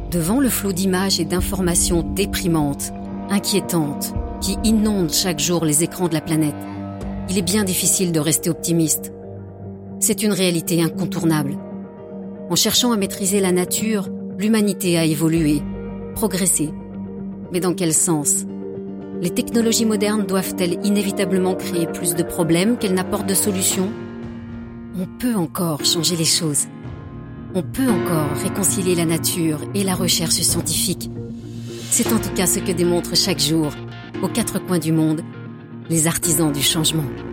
Devant le flot d'images et d'informations déprimantes, inquiétantes, qui inondent chaque jour les écrans de la planète, il est bien difficile de rester optimiste. C'est une réalité incontournable. En cherchant à maîtriser la nature, l'humanité a évolué, progressé. Mais dans quel sens ? Les technologies modernes doivent-elles inévitablement créer plus de problèmes qu'elles n'apportent de solutions ? On peut encore changer les choses. On peut encore réconcilier la nature et la recherche scientifique. C'est en tout cas ce que démontrent chaque jour, aux quatre coins du monde, les artisans du changement.